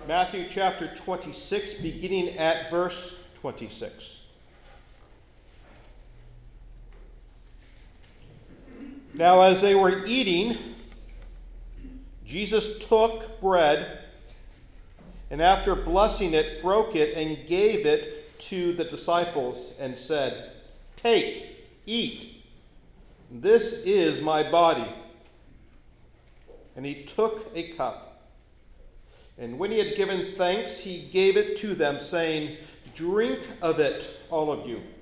Matthew chapter 26, beginning at verse 26. Now, as they were eating, Jesus took bread, and after blessing it, broke it and gave it to the disciples and said, "Take, eat. This is my body." And he took a cup. And when he had given thanks, he gave it to them, saying, "Drink of it, all of you.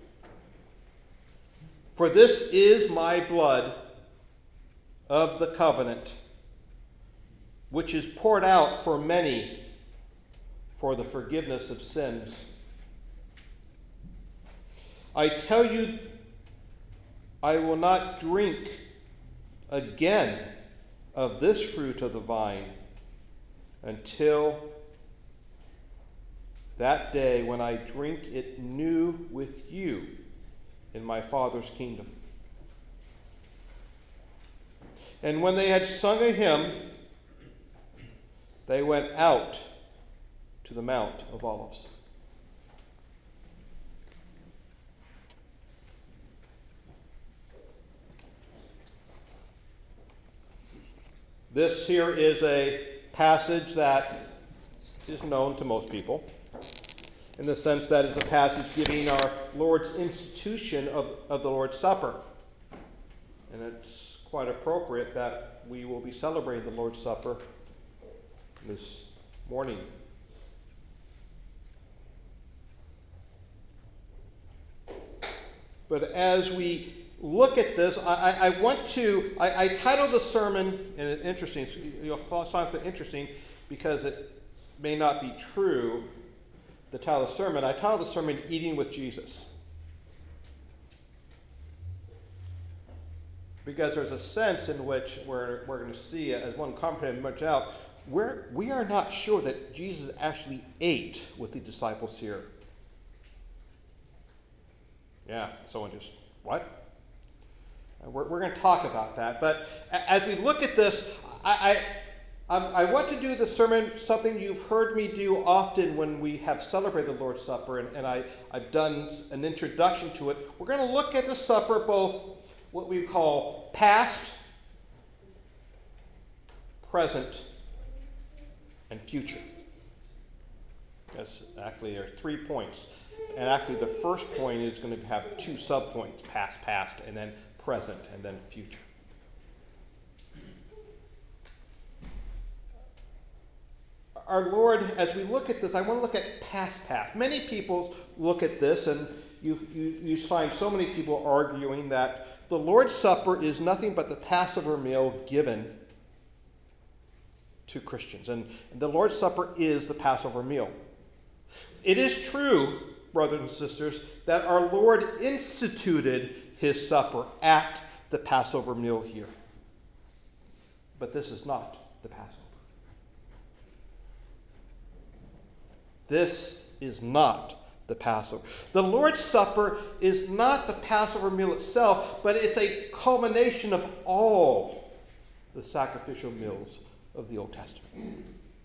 For this is my blood of the covenant, which is poured out for many for the forgiveness of sins. I tell you, I will not drink again of this fruit of the vine until that day when I drink it new with you in my Father's kingdom." And when they had sung a hymn, they went out to the Mount of Olives. This here is a passage that is known to most people, in the sense that it's a passage giving our Lord's institution of the Lord's Supper. And it's quite appropriate that we will be celebrating the Lord's Supper this morning. But as we look at this, I titled the sermon, and it's interesting, you'll find something interesting because it may not be true, the title of the sermon. I titled the sermon, "Eating with Jesus." Because there's a sense in which we're going to see, as one commentator pointed out, we are not sure that Jesus actually ate with the disciples here. Yeah, someone just, what? We're going to talk about that. But as we look at this, I want to do the sermon, something you've heard me do often when we have celebrated the Lord's Supper, and I've done an introduction to it. We're going to look at the supper both what we call past, present, and future. That's actually, there are 3 points. And actually the first point is going to have 2 subpoints, past, and then present, and then future. Our Lord, as we look at this, I want to look at past. Many people look at this, and you find so many people arguing that the Lord's Supper is nothing but the Passover meal given to Christians. And the Lord's Supper is the Passover meal. It is true, brothers and sisters, that our Lord instituted his supper at the Passover meal here. But this is not the Passover. This is not the Passover. The Lord's Supper is not the Passover meal itself, but it's a culmination of all the sacrificial meals of the Old Testament.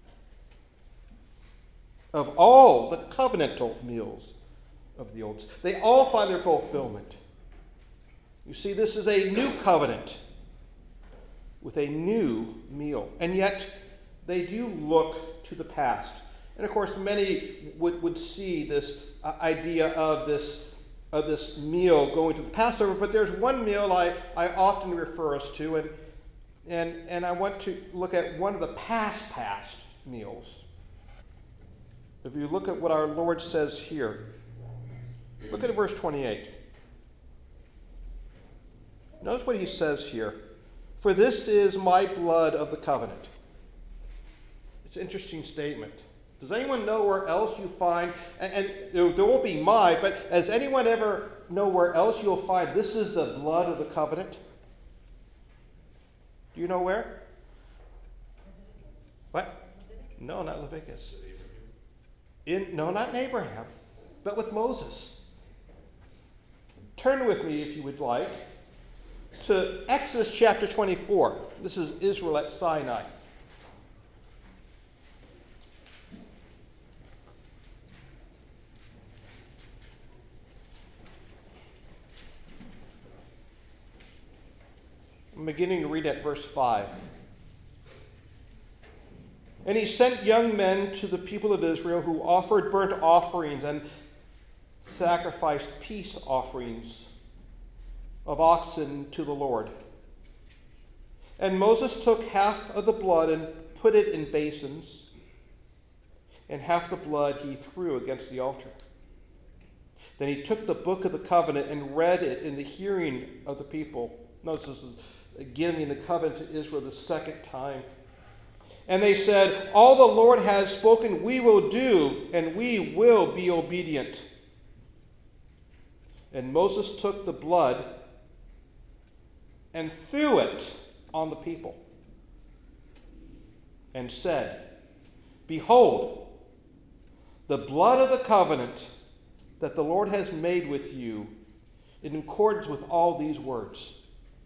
Of all the covenantal meals of the Old Testament. They all find their fulfillment. You see, this is a new covenant with a new meal. And yet, they do look to the past. And of course, many would see this idea of this meal going to the Passover, but there's one meal I often refer us to, and I want to look at one of the past meals. If you look at what our Lord says here, look at verse 28. Notice what he says here. "For this is my blood of the covenant." It's an interesting statement. Does anyone know where else you find, and there won't be my, but has anyone ever know where else you'll find this is the blood of the covenant? Do you know where? What? No, not Leviticus. No, not in Abraham, but with Moses. Turn with me, if you would like, to Exodus chapter 24. This is Israel at Sinai. I'm beginning to read at verse 5. And he sent young men to the people of Israel who offered burnt offerings and sacrificed peace offerings of oxen to the Lord. And Moses took half of the blood and put it in basins, and half the blood he threw against the altar. Then he took the book of the covenant and read it in the hearing of the people. Notice this is giving the covenant to Israel the second time. And they said, all the Lord has spoken we will do, and we will be obedient. And Moses took the blood and threw it on the people and said, behold, the blood of the covenant that the Lord has made with you in accordance with all these words.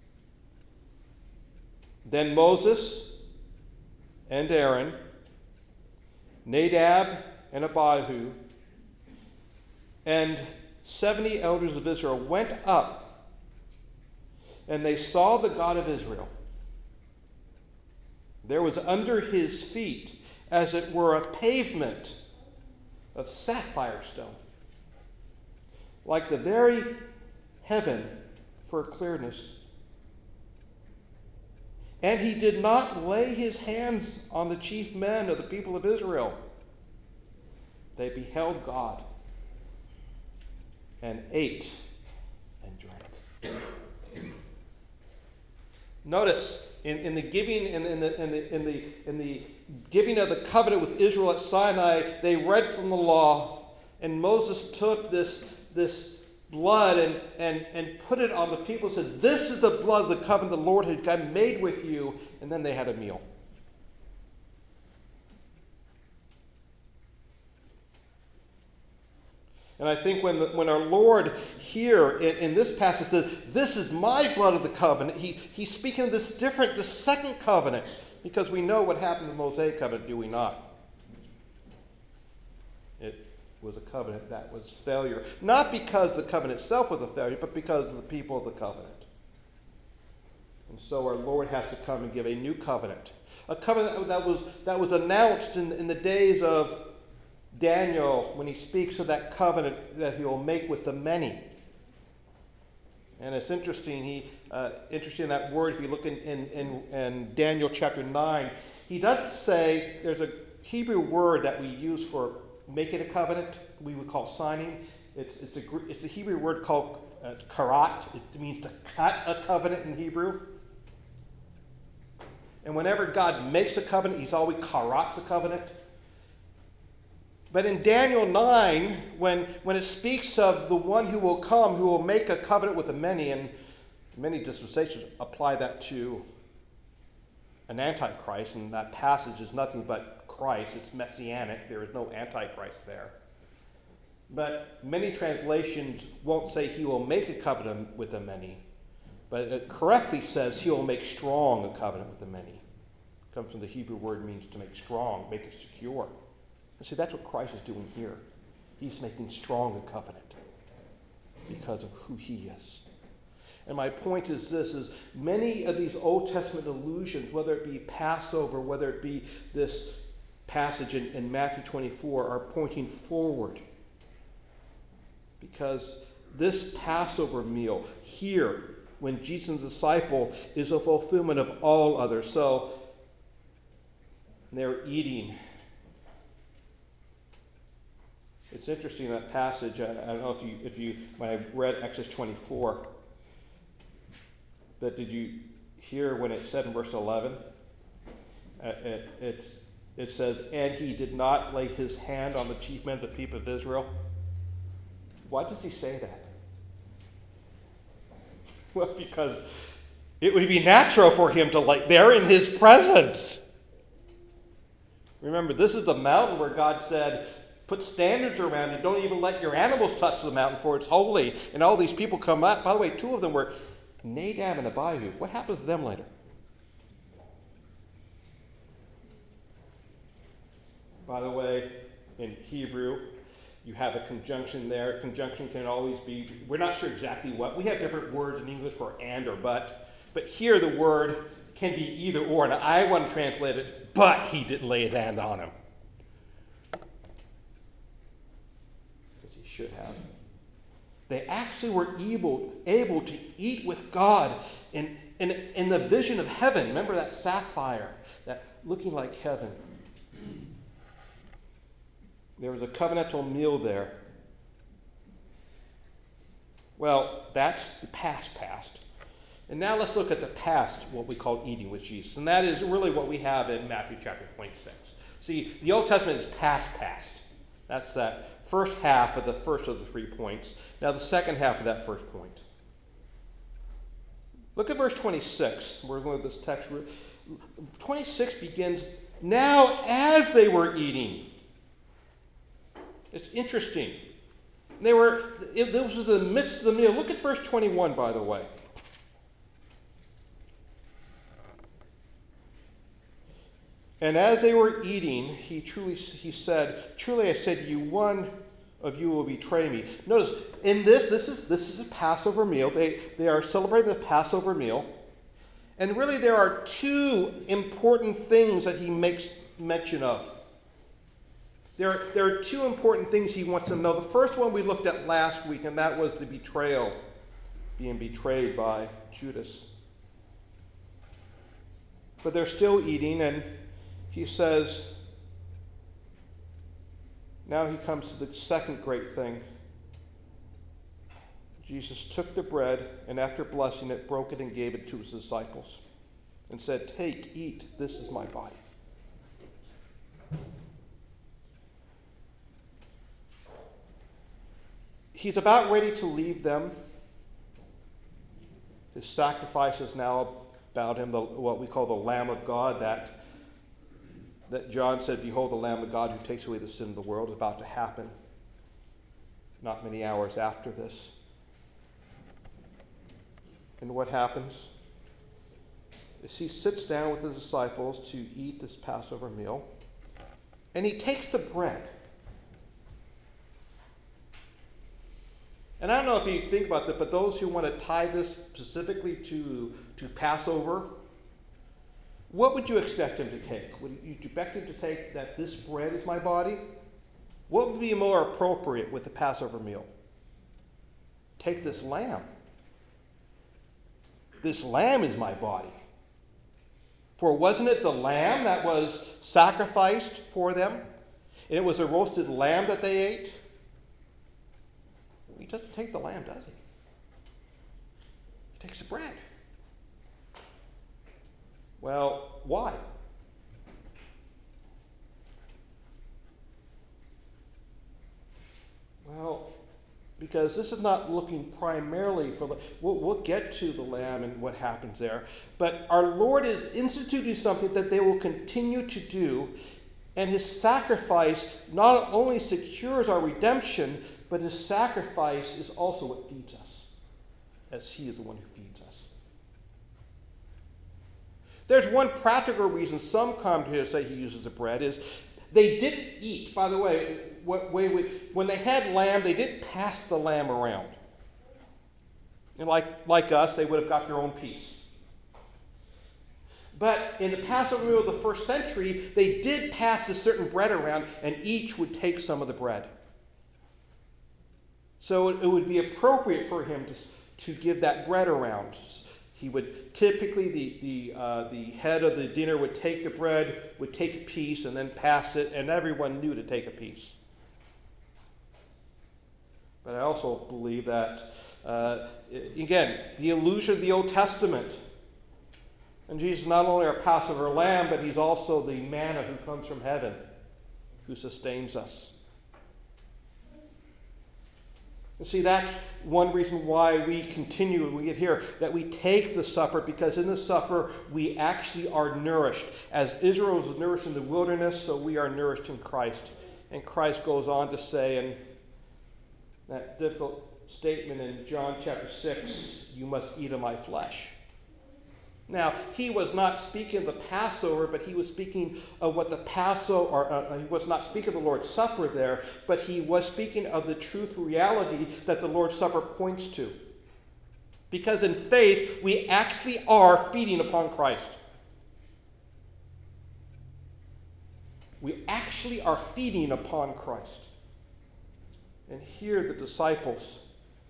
Then Moses and Aaron, Nadab and Abihu, and 70 elders of Israel went up, and they saw the God of Israel. There was under his feet, as it were, a pavement of sapphire stone, like the very heaven for clearness. And he did not lay his hands on the chief men of the people of Israel. They beheld God and ate and drank. Notice in the giving in the giving of the covenant with Israel at Sinai, they read from the law, and Moses took this blood and put it on the people and said, this is the blood of the covenant the Lord had made with you. And then they had a meal. And I think when our Lord here in this passage says, this is my blood of the covenant, he's speaking of the second covenant, because we know what happened in the Mosaic covenant, do we not? It was a covenant that was failure. Not because the covenant itself was a failure, but because of the people of the covenant. And so our Lord has to come and give a new covenant. A covenant that was announced in the days of Daniel, when he speaks of that covenant that he will make with the many. And it's interesting, interesting that word, if you look in Daniel chapter 9, he doesn't say, there's a Hebrew word that we use for making a covenant, we would call signing. It's a Hebrew word called karat. It means to cut a covenant in Hebrew. And whenever God makes a covenant, he's always karats a covenant. But in Daniel 9, when it speaks of the one who will come, who will make a covenant with the many, and many dispensations apply that to an antichrist, and that passage is nothing but Christ. It's messianic. There is no antichrist there. But many translations won't say he will make a covenant with the many, but it correctly says he will make strong a covenant with the many. It comes from the Hebrew word means to make strong, make it secure. And see, that's what Christ is doing here. He's making strong a covenant because of who he is. And my point is this, is many of these Old Testament allusions, whether it be Passover, whether it be this passage in Matthew 24, are pointing forward. Because this Passover meal here, when Jesus' disciple, is a fulfillment of all others. So they're eating. It's interesting, that passage, I don't know if you when I read Exodus 24, but did you hear when it said in verse 11? It says, and he did not lay his hand on the chief men of the people of Israel. Why does he say that? Well, because it would be natural for him to lay there in his presence. Remember, this is the mountain where God said, put standards around it. Don't even let your animals touch the mountain, for it's holy. And all these people come up. By the way, two of them were Nadab and Abihu. What happens to them later? By the way, in Hebrew, you have a conjunction there. Conjunction can always be, we're not sure exactly what. We have different words in English for and or but. But here the word can be either or. And I want to translate it, but he did lay his hand on him. Because he should have. They actually were able to eat with God in the vision of heaven. Remember that sapphire, that looking like heaven. There was a covenantal meal there. Well, that's the past. And now let's look at the past, what we call eating with Jesus. And that is really what we have in Matthew chapter 26. See, the Old Testament is past. That's that first half of the first of the 3 points. Now the second half of that first point. Look at verse 26. We're going to this text. 26 begins, now as they were eating. It's interesting. This was in the midst of the meal. Look at verse 21, by the way. And as they were eating, he said, truly I said to you, one of you will betray me. Notice, in this is a Passover meal. They are celebrating the Passover meal. And really there are two important things that he makes mention of. There are two important things he wants them to know. The first one we looked at last week, and that was the betrayal, being betrayed by Judas. But they're still eating, and he says, now he comes to the second great thing. Jesus took the bread, and after blessing it, broke it and gave it to his disciples, and said, take, eat, this is my body. He's about ready to leave them. His sacrifice is now about him, what we call the Lamb of God, that John said, behold, the Lamb of God who takes away the sin of the world, is about to happen not many hours after this. And what happens is he sits down with his disciples to eat this Passover meal, and he takes the bread. And I don't know if you think about that, but those who want to tie this specifically to Passover, what would you expect him to take? Would you expect him to take that this bread is my body? What would be more appropriate with the Passover meal? Take this lamb. This lamb is my body. For wasn't it the lamb that was sacrificed for them? And it was a roasted lamb that they ate? He doesn't take the lamb, does he? He takes the bread. Well, why? Well, because this is not looking primarily for we'll get to the lamb and what happens there, but our Lord is instituting something that they will continue to do, and his sacrifice not only secures our redemption, but his sacrifice is also what feeds us, as he is the one who feeds us. There's one practical reason some commentators say he uses the bread is they didn't eat. By the way, when they had lamb, they didn't pass the lamb around. And like us, they would have got their own piece. But in the Passover meal of the first century, they did pass a certain bread around, and each would take some of the bread. So it would be appropriate for him to give that bread around. He would typically, the head of the dinner would take the bread, would take a piece, and then pass it, and everyone knew to take a piece. But I also believe that, again, the illusion of the Old Testament. And Jesus is not only our Passover lamb, but he's also the manna who comes from heaven, who sustains us. And see, that's one reason why we continue when we get here, that we take the supper, because in the supper we actually are nourished. As Israel was nourished in the wilderness, so we are nourished in Christ. And Christ goes on to say in that difficult statement in John chapter 6, you must eat of my flesh. Now, he was not speaking of the Passover, but he was speaking of what the Passover, he was not speaking of the Lord's Supper there, but he was speaking of the truth reality that the Lord's Supper points to. Because in faith, we actually are feeding upon Christ. We actually are feeding upon Christ. And here the disciples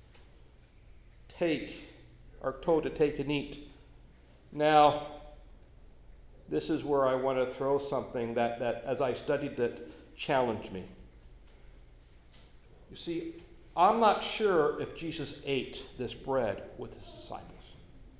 are told to take and eat. Now, this is where I want to throw something that as I studied it, challenged me. You see, I'm not sure if Jesus ate this bread with his disciples.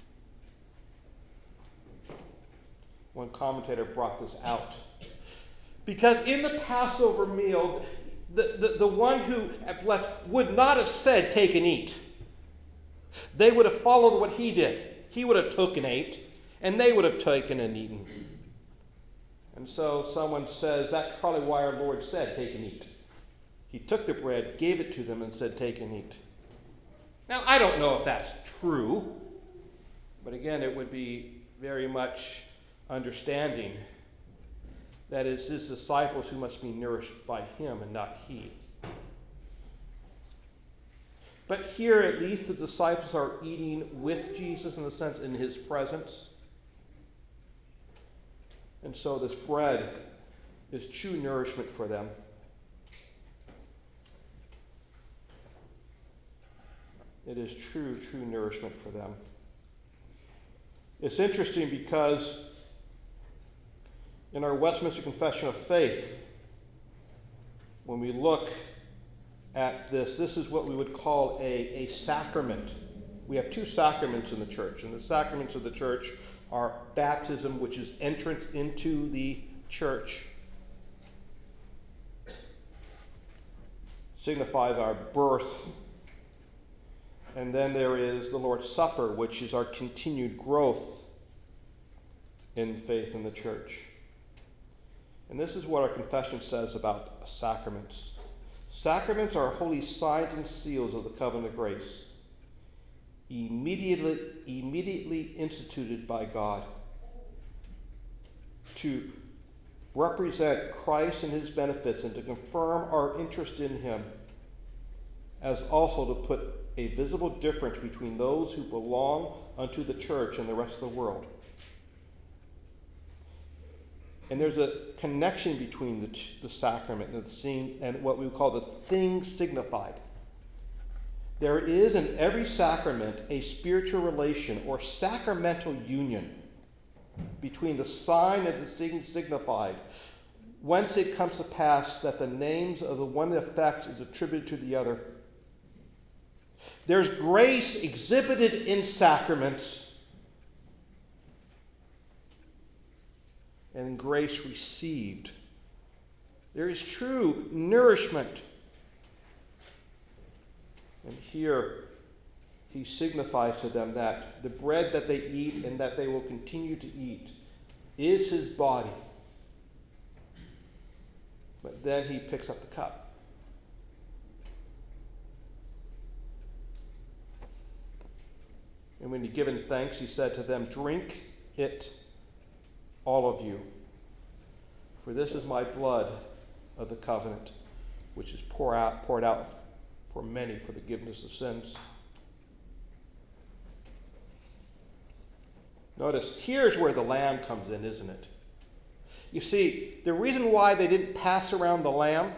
One commentator brought this out. Because in the Passover meal, the one who had blessed would not have said, take and eat. They would have followed what he did. He would have took and ate, and they would have taken and eaten. And so someone says, that's probably why our Lord said, take and eat. He took the bread, gave it to them, and said, take and eat. Now, I don't know if that's true, but again, it would be very much understanding that it's his disciples who must be nourished by him and not he. But here, at least, the disciples are eating with Jesus, in a sense, in his presence. And so this bread is true nourishment for them. It is true nourishment for them. It's interesting because in our Westminster Confession of Faith, when we look at this is what we would call a sacrament. We have two sacraments in the church, and the sacraments of the church are baptism, which is entrance into the church, signifies our birth. And then there is the Lord's Supper, which is our continued growth in faith in the church. And this is what our confession says about sacraments. Sacraments are holy signs and seals of the covenant of grace, immediately instituted by God to represent Christ and his benefits and to confirm our interest in him, as also to put a visible difference between those who belong unto the church and the rest of the world. And there's a connection between the sacrament and what we would call the thing signified. There is in every sacrament a spiritual relation or sacramental union between the sign and the thing signified, whence it comes to pass that the names of the one that affects is attributed to the other. There's grace exhibited in sacraments and grace received. There is true nourishment. And here he signifies to them that the bread that they eat and that they will continue to eat is his body. But then he picks up the cup. And when he given thanks, he said to them, drink it, all of you, for this is my blood of the covenant, which is poured out for many for the forgiveness of sins. Notice, here's where the lamb comes in, isn't it? You see, the reason why they didn't pass around the lamb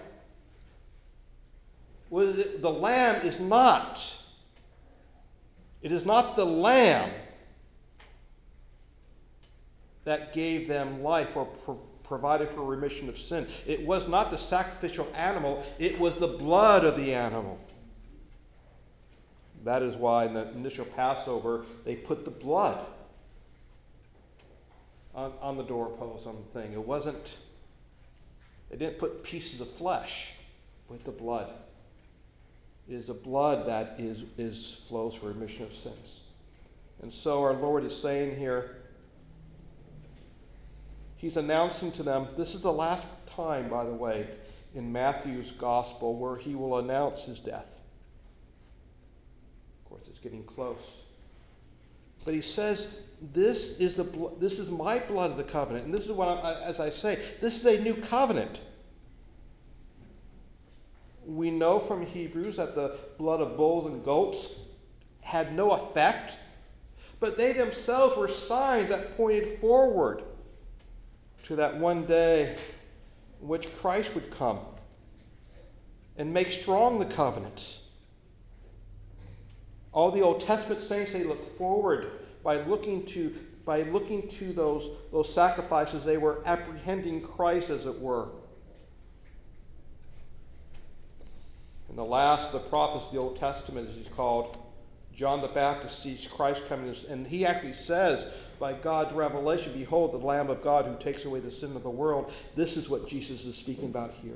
was that the lamb is not. It is not the lamb that gave them life or provided for remission of sin. It was not the sacrificial animal. It was the blood of the animal. That is why in the initial Passover, they put the blood on the doorpost, on the thing. They didn't put pieces of flesh with the blood. It is the blood that flows for remission of sins. And so our Lord is saying here, he's announcing to them, this is the last time, by the way, in Matthew's gospel where he will announce his death. Of course, it's getting close. But he says, this is my blood of the covenant. And this is what, as I say, this is a new covenant. We know from Hebrews that the blood of bulls and goats had no effect, but they themselves were signs that pointed forward to that one day in which Christ would come and make strong the covenants. All the Old Testament saints, they looked forward by looking to those sacrifices. They were apprehending Christ, as it were. And the last of the prophets of the Old Testament, as he's called, John the Baptist, sees Christ coming, and he actually says, by God's revelation, behold, the Lamb of God who takes away the sin of the world. This is what Jesus is speaking about here.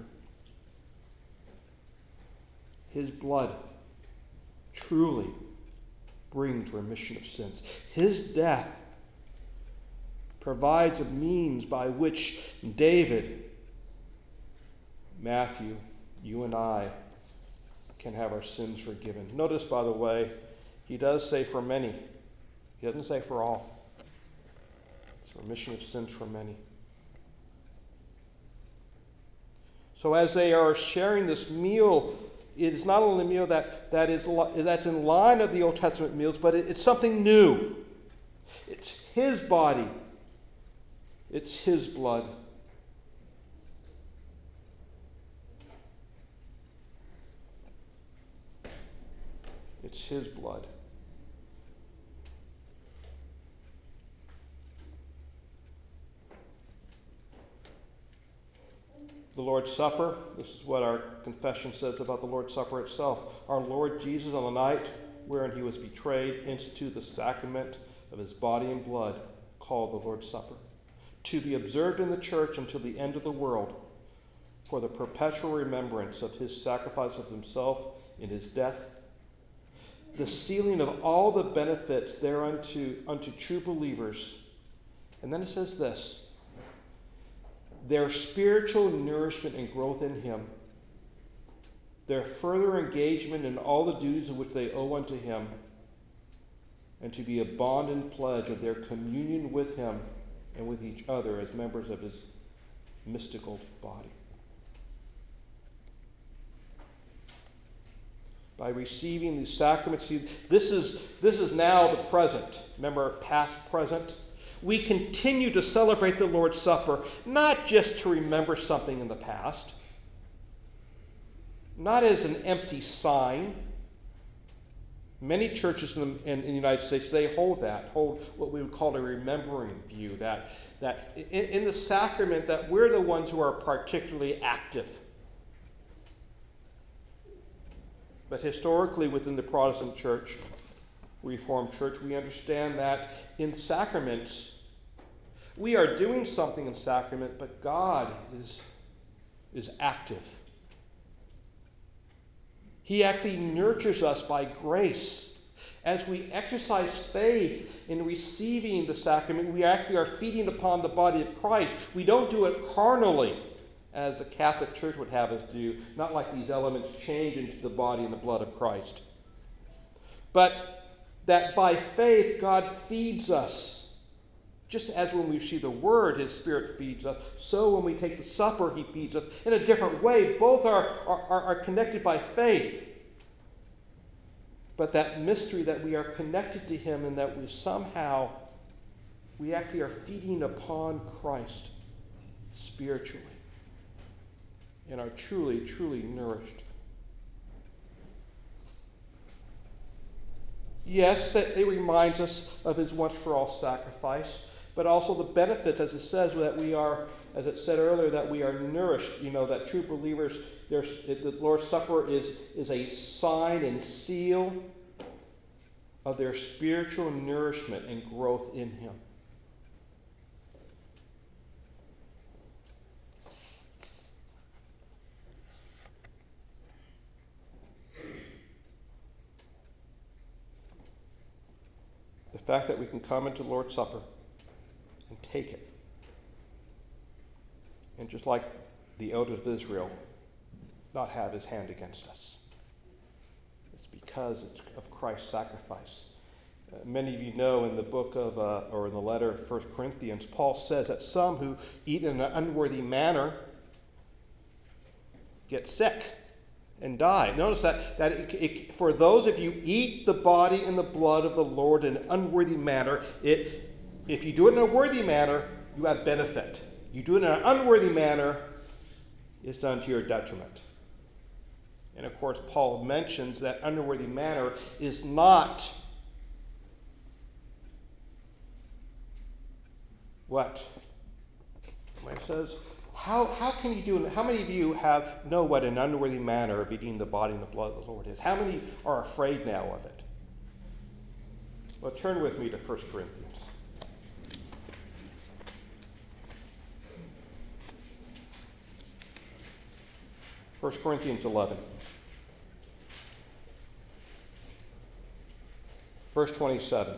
His blood truly brings remission of sins. His death provides a means by which David, Matthew, you and I can have our sins forgiven. Notice, by the way, he does say for many. He doesn't say for all. It's remission of sins for many. So as they are sharing this meal, it is not only a meal that's in line of the Old Testament meals, but it's something new. It's his body. It's his blood. It's his blood. The Lord's Supper, this is what our confession says about the Lord's Supper itself. Our Lord Jesus, on the night wherein he was betrayed, instituted the sacrament of his body and blood, called the Lord's Supper, to be observed in the church until the end of the world, for the perpetual remembrance of his sacrifice of himself in his death, the sealing of all the benefits thereunto unto true believers. And then it says this, their spiritual nourishment and growth in him, their further engagement in all the duties of which they owe unto him, and to be a bond and pledge of their communion with him and with each other as members of his mystical body. By receiving these sacraments, this is now the present. Remember, past, present. We continue to celebrate the Lord's Supper, not just to remember something in the past, not as an empty sign. Many churches in the United States, they hold what we would call a remembering view, that in the sacrament that we're the ones who are particularly active. But historically within the Protestant church, Reformed church, we understand that in sacraments, we are doing something in sacrament, but God is active. He actually nurtures us by grace. As we exercise faith in receiving the sacrament, we actually are feeding upon the body of Christ. We don't do it carnally, as the Catholic Church would have us do, not like these elements change into the body and the blood of Christ. But that by faith, God feeds us. Just as when we see the Word, his Spirit feeds us, so when we take the supper, he feeds us in a different way. Both are connected by faith. But that mystery that we are connected to him and that we actually are feeding upon Christ spiritually and are truly, truly nourished. Yes, that it reminds us of his once-for-all sacrifice, but also the benefits, as it says, that we are, as it said earlier, that we are nourished. You know, that true believers, the Lord's Supper is a sign and seal of their spiritual nourishment and growth in him. The fact that we can come into the Lord's Supper and take it, and just like the elders of Israel, not have his hand against us. It's because of Christ's sacrifice. Many of you know in the book of, or in the letter of 1 Corinthians, Paul says that some who eat in an unworthy manner get sick. and die. Notice that for those of you eat the body and the blood of the Lord in an unworthy manner, if you do it in a worthy manner, you have benefit. You do it in an unworthy manner, it's done to your detriment. And of course, Paul mentions that unworthy manner is not what? It says, how can you do it? How many of you know what an unworthy manner of eating the body and the blood of the Lord is? How many are afraid now of it? Well, turn with me to 1 Corinthians. 1 Corinthians 11. Verse 27.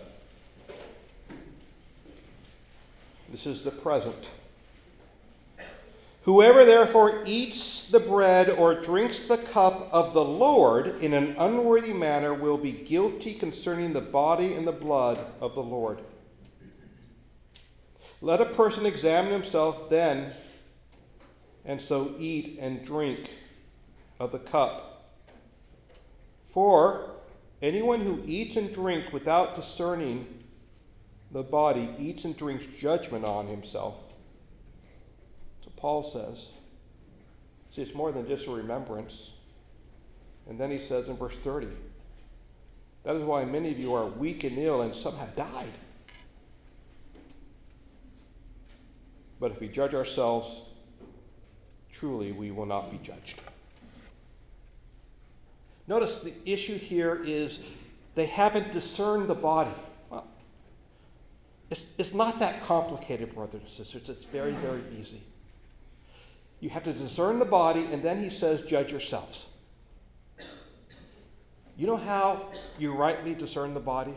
This is the present. Whoever therefore eats the bread or drinks the cup of the Lord in an unworthy manner will be guilty concerning the body and the blood of the Lord. Let a person examine himself then, and so eat and drink of the cup. For anyone who eats and drinks without discerning the body eats and drinks judgment on himself. So Paul says, see, it's more than just a remembrance. And then he says in verse 30, that is why many of you are weak and ill, and some have died. But if we judge ourselves, truly we will not be judged. Notice the issue here is they haven't discerned the body. Well, it's not that complicated, brothers and sisters. It's very, very easy. You have to discern the body, and then he says, judge yourselves. You know how you rightly discern the body?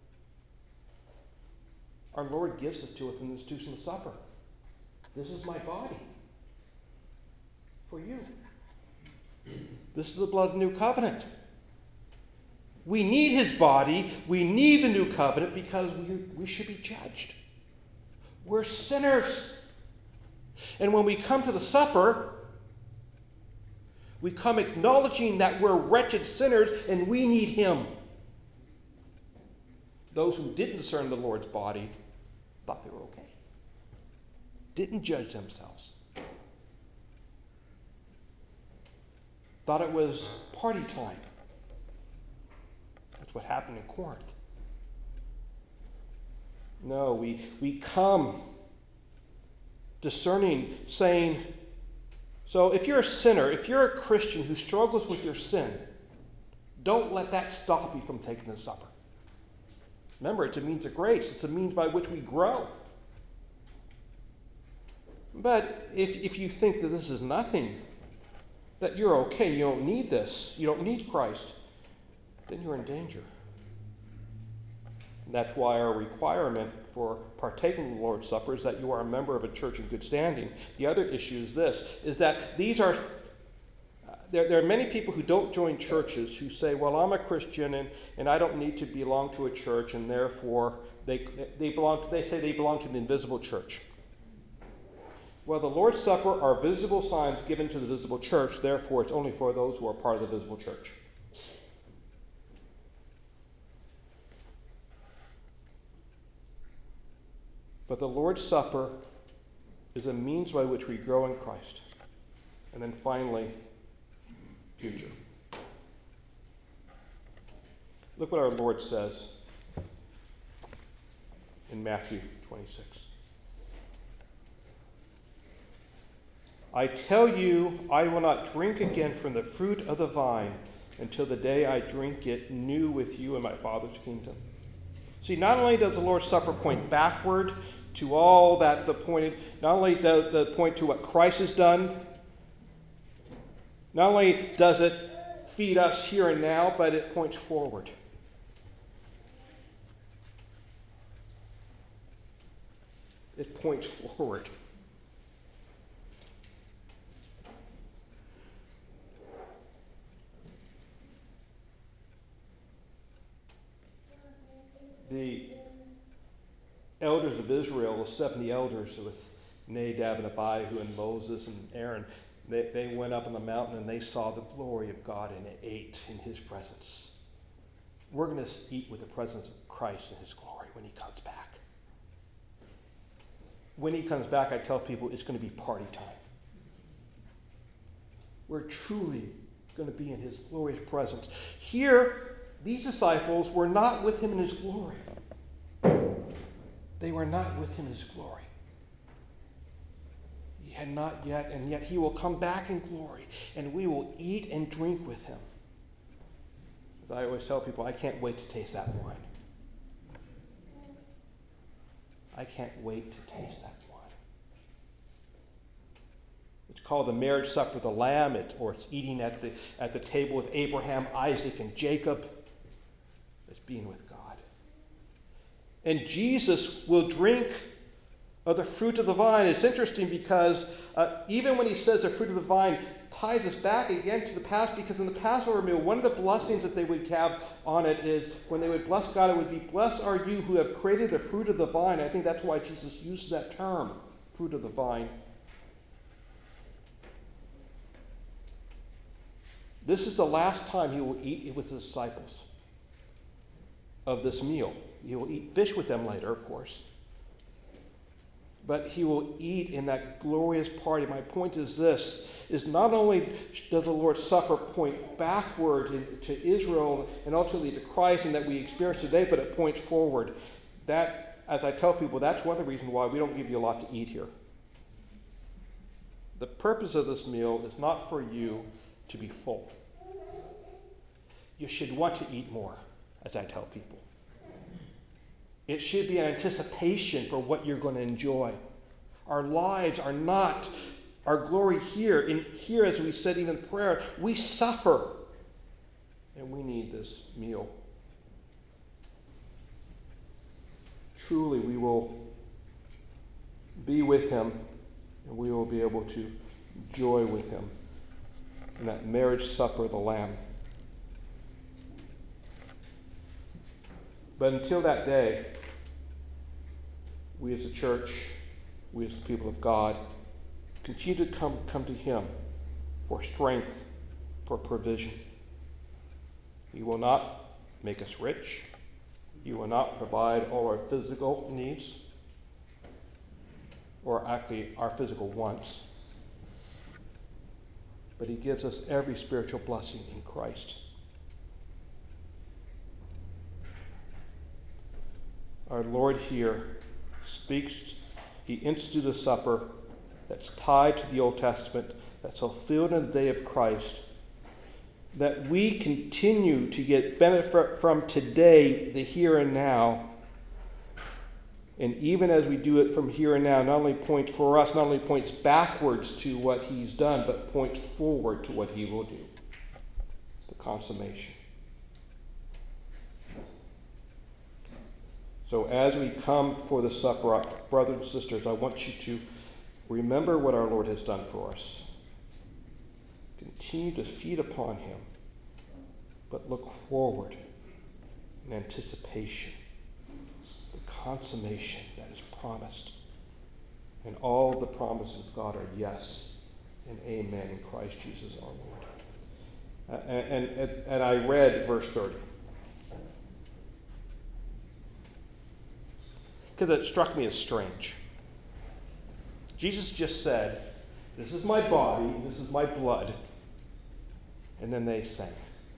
Our Lord gives this to us in the institution of supper. This is my body for you. This is the blood of the new covenant. We need his body. We need the new covenant because we should be judged. We're sinners. And when we come to the supper, we come acknowledging that we're wretched sinners and we need him. Those who didn't discern the Lord's body thought they were okay. Didn't judge themselves. Thought it was party time. That's what happened in Corinth. No, we come discerning, saying, so if you're a sinner, if you're a Christian who struggles with your sin, don't let that stop you from taking the supper. Remember, it's a means of grace. It's a means by which we grow. But if you think that this is nothing, that you're okay, you don't need this, you don't need Christ, then you're in danger. And that's why our requirement for partaking of the Lord's Supper is that you are a member of a church in good standing. The other issue is this, is that these are, there are many people who don't join churches who say, well, I'm a Christian and I don't need to belong to a church, and therefore they say they belong to the invisible church. Well, the Lord's Supper are visible signs given to the visible church, therefore it's only for those who are part of the visible church. But the Lord's Supper is a means by which we grow in Christ. And then finally, future. Look what our Lord says in Matthew 26. I tell you, I will not drink again from the fruit of the vine until the day I drink it new with you in my Father's kingdom. See, not only does the Lord's Supper point backward to all that not only does it point to what Christ has done, not only does it feed us here and now, but it points forward. It points forward. The elders of Israel, the 70 elders with Nadab and Abihu and Moses and Aaron, They went up on the mountain and they saw the glory of God and they ate in his presence. We're going to eat with the presence of Christ and his glory when he comes back. When he comes back, I tell people it's going to be party time. We're truly going to be in his glorious presence. Here, these disciples were not with him in his glory. They were not with him in his glory. He had not yet, and yet he will come back in glory, and we will eat and drink with him. As I always tell people, I can't wait to taste that wine. I can't wait to taste that wine. It's called the marriage supper of the Lamb, or it's eating at the table with Abraham, Isaac, and Jacob. It's being with God. And Jesus will drink of the fruit of the vine. It's interesting because even when he says the fruit of the vine, ties us back again to the past, because in the Passover meal, one of the blessings that they would have on it is when they would bless God, it would be, "Blessed are you who have created the fruit of the vine." I think that's why Jesus uses that term, fruit of the vine. This is the last time he will eat with his disciples of this meal. He will eat fish with them later, of course. But he will eat in that glorious party. My point is this, is not only does the Lord's Supper point backward to Israel and ultimately to Christ and that we experience today, but it points forward. That, as I tell people, that's one of the reasons why we don't give you a lot to eat here. The purpose of this meal is not for you to be full. You should want to eat more, as I tell people. It should be an anticipation for what you're going to enjoy. Our lives are not our glory here. In here, as we said even in prayer, we suffer. And we need this meal. Truly, we will be with him, and we will be able to joy with him in that marriage supper of the Lamb. But until that day, we as a church, we as the people of God, continue to come to him for strength, for provision. He will not make us rich. He will not provide all our physical needs, or actually our physical wants. But he gives us every spiritual blessing in Christ. Our Lord here speaks, he instituted a supper that's tied to the Old Testament, that's fulfilled in the day of Christ, that we continue to get benefit from today, the here and now. And even as we do it from here and now, not only points for us, not only points backwards to what he's done, but points forward to what he will do, the consummation. So as we come for the supper, brothers and sisters, I want you to remember what our Lord has done for us. Continue to feed upon him, but look forward in anticipation, the consummation that is promised. And all the promises of God are yes and amen in Christ Jesus our Lord. And I read verse 30. Because it struck me as strange. Jesus just said, "This is my body, this is my blood." And then they sang.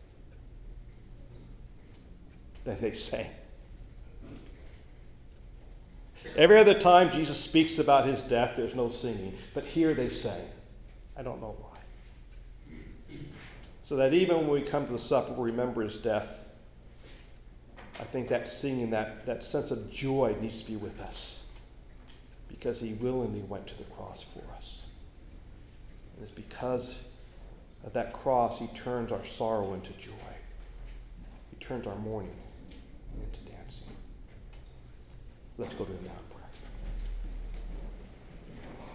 Then they sang. Every other time Jesus speaks about his death, there's no singing. But here they sang. I don't know why. So that even when we come to the supper, we remember his death. I think that singing, that sense of joy needs to be with us, because he willingly went to the cross for us. And it's because of that cross he turns our sorrow into joy. He turns our mourning into dancing. Let's go to him now.